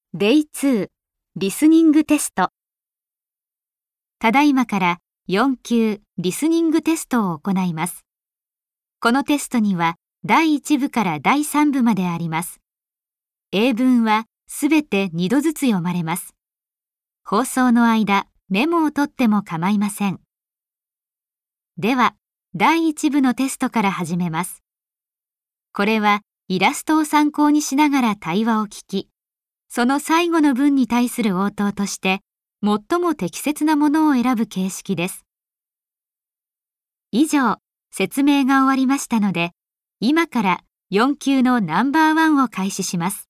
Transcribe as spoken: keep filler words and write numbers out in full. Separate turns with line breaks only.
デイツー リスニングテスト。ただいまからよん級リスニングテストを行います。このテストにはだいいち部からだいさん部まであります。英文はすべてにどずつ読まれます。放送の間、メモを取っても構いません。では、だいいち部のテストから始めます。これはイラストを参考にしながら対話を聞き、その最後の文に対する応答として、最も適切なものを選ぶ形式です。以上、説明が終わりましたので、今からよん級のナンバーワンを開始します。